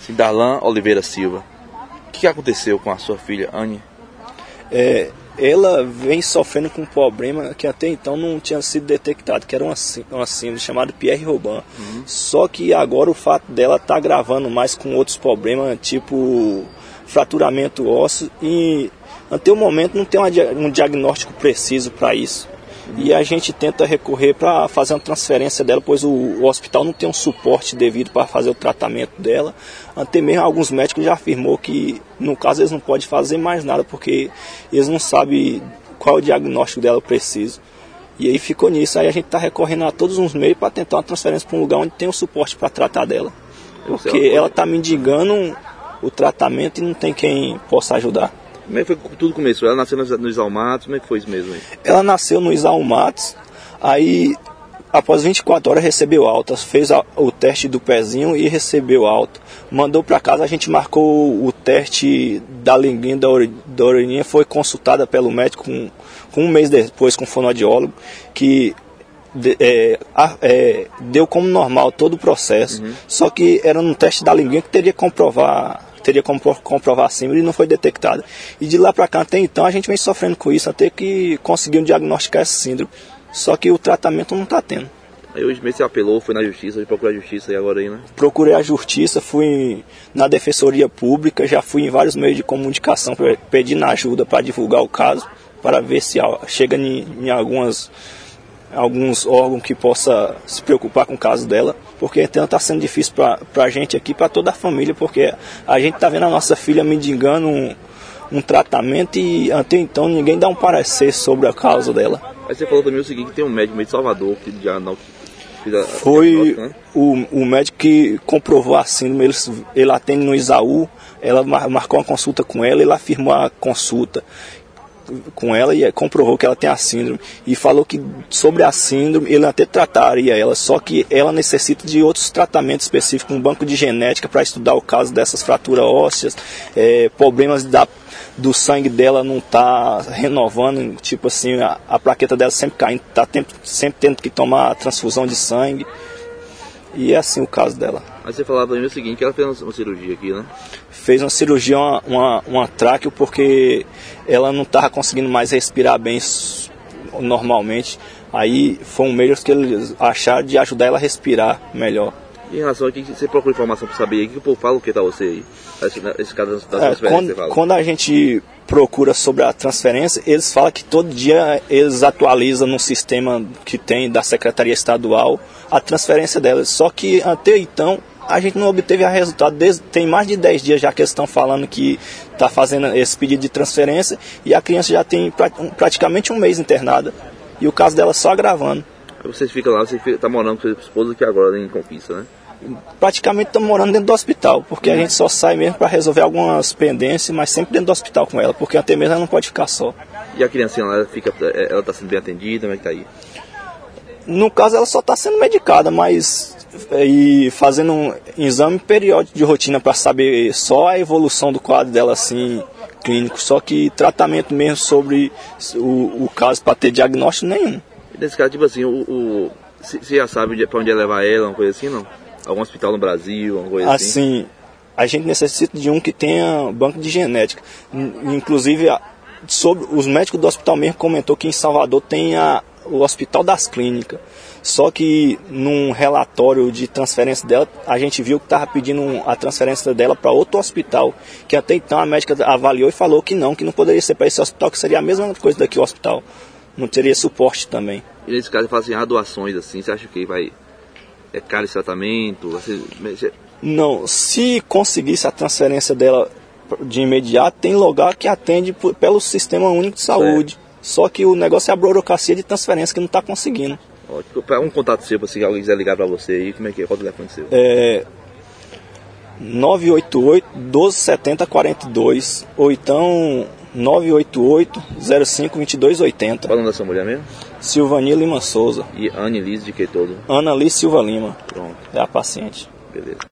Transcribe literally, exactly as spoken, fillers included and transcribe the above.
Sim, Darlan Oliveira Silva. O que aconteceu com a sua filha, Anne? É, ela vem sofrendo com um problema que até então não tinha sido detectado, que era uma, uma síndrome chamada Pierre-Robin. Uhum. Só que agora o fato dela estar tá gravando mais com outros problemas, tipo fraturamento ósseo, e até o momento não tem uma, um diagnóstico preciso para isso. E a gente tenta recorrer para fazer uma transferência dela, pois o, o hospital não tem um suporte devido para fazer o tratamento dela. Até mesmo alguns médicos já afirmou que, no caso, eles não podem fazer mais nada, porque eles não sabem qual é o diagnóstico dela preciso. E aí ficou nisso, aí a gente está recorrendo a todos os meios para tentar uma transferência para um lugar onde tem um suporte para tratar dela. Porque ela está mendigando o tratamento e não tem quem possa ajudar. Como é que foi que tudo começou? Ela nasceu no Isalmatos, como é que foi isso mesmo aí? Ela nasceu no Isalmatos, aí após vinte e quatro horas recebeu alta, fez a, o teste do pezinho e recebeu alta. Mandou para casa, a gente marcou o teste da linguinha, da, or, da urininha, foi consultada pelo médico com, com um mês depois com o fonoaudiólogo, que de, é, é, deu como normal todo o processo, uhum. Só que era um teste da linguinha que teria que comprovar... teria como comprovar a síndrome e não foi detectada. E de lá para cá, até então, a gente vem sofrendo com isso, até que conseguiu diagnosticar essa síndrome. Só que o tratamento não está tendo. Aí hoje mesmo você apelou, foi na justiça, foi procurar a justiça e agora aí, né? Procurei a justiça, fui na defensoria pública, já fui em vários meios de comunicação pedindo ajuda para divulgar o caso, para ver se chega em, em algumas... alguns órgãos que possa se preocupar com o caso dela, porque então está sendo difícil para a gente aqui, para toda a família, porque a gente está vendo a nossa filha mendigando um, um tratamento e até então ninguém dá um parecer sobre a causa dela. Aí você falou também o seguinte, que tem um médico meio de Salvador que já não... Foi né? o, o médico que comprovou a síndrome, ele, ele atende no Isaú, ela marcou uma consulta com ela, ele afirmou a consulta com ela e comprovou que ela tem a síndrome e falou que sobre a síndrome ele até trataria ela, só que ela necessita de outros tratamentos específicos, um banco de genética para estudar o caso dessas fraturas ósseas, é, problemas da, do sangue dela não tá renovando, tipo assim, a, a plaqueta dela sempre caindo, tá tempo, sempre tendo que tomar transfusão de sangue. E é assim o caso dela. Mas você falava para mim o seguinte, que ela fez uma cirurgia aqui, né? Fez uma cirurgia, uma, uma, uma tráqueo, porque ela não estava conseguindo mais respirar bem normalmente. Aí foi um meio que eles acharam de ajudar ela a respirar melhor. Em relação a que você procura informação para saber aí, o que o povo fala o que tá você aí? Esse, esse caso da transferência, é, quando, você fala. Quando a gente procura sobre a transferência, eles falam que todo dia eles atualizam no sistema que tem da Secretaria Estadual a transferência delas. Só que até então a gente não obteve a resultado. Desde, tem mais de dez dias já que eles estão falando que está fazendo esse pedido de transferência e a criança já tem praticamente um mês internada e o caso dela só agravando. Você fica lá, você está morando com sua esposa aqui agora em Conquista, né? Praticamente estamos morando dentro do hospital, porque a gente só sai mesmo para resolver algumas pendências, mas sempre dentro do hospital com ela, porque até mesmo ela não pode ficar só. E a criancinha ela fica, ela está sendo bem atendida, como é que está aí? No caso ela só está sendo medicada, mas e fazendo um exame periódico de rotina para saber só a evolução do quadro dela assim clínico, só que tratamento mesmo sobre o, o caso para ter diagnóstico nenhum. E nesse caso, tipo assim, o, o, você já sabe para onde é levar ela, uma coisa assim, não? Algum hospital no Brasil, alguma coisa assim? Assim, a gente necessita de um que tenha banco de genética. Inclusive, sobre, os médicos do hospital mesmo comentou que em Salvador tem a, o Hospital das Clínicas. Só que num relatório de transferência dela, a gente viu que estava pedindo a transferência dela para outro hospital, que até então a médica avaliou e falou que não, que não poderia ser para esse hospital, que seria a mesma coisa daqui o hospital. Não teria suporte também. E nesse caso, fala assim, ah, doações assim, você acha que vai... É caro esse tratamento? Assim, não, se conseguisse a transferência dela de imediato, tem lugar que atende por, pelo Sistema Único de Saúde. É. Só que o negócio é a burocracia de transferência que não está conseguindo. Para um contato seu, se alguém quiser ligar para você aí, como é que é? Qual o telefone seu? É nove oito oito, doze setenta, quarenta e dois ou então nove oito oito, zero cinco, vinte e dois oitenta. Qual o nome da sua mulher mesmo? Silvania Lima Souza. E Anne Liz de que todo? Ana Liz Silva Lima. Pronto. É a paciente. Beleza.